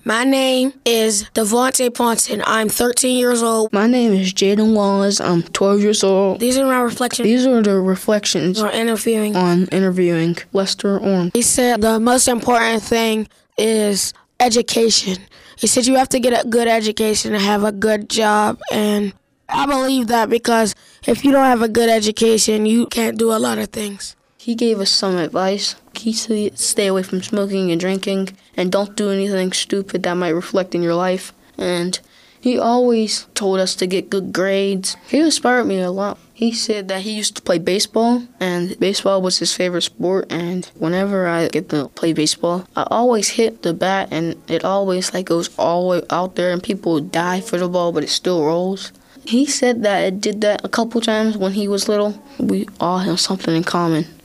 My name is Devontae Ponson. I'm 13 years old. My name is Jaden Wallace. I'm 12 years old. These are my reflections. These are the reflections on interviewing Lester Orm. He said the most important thing is education. He said you have to get a good education to have a good job, and I believe that because if you don't have a good education, you can't do a lot of things. He gave us some advice. He said stay away from smoking and drinking and don't do anything stupid that might reflect in your life. And he always told us to get good grades. He inspired me a lot. He said that he used to play baseball, and baseball was his favorite sport. And whenever I get to play baseball, I always hit the bat, and it always goes all the way out there, and people die for the ball, but it still rolls. He said that it did that a couple times when he was little. We all have something in common.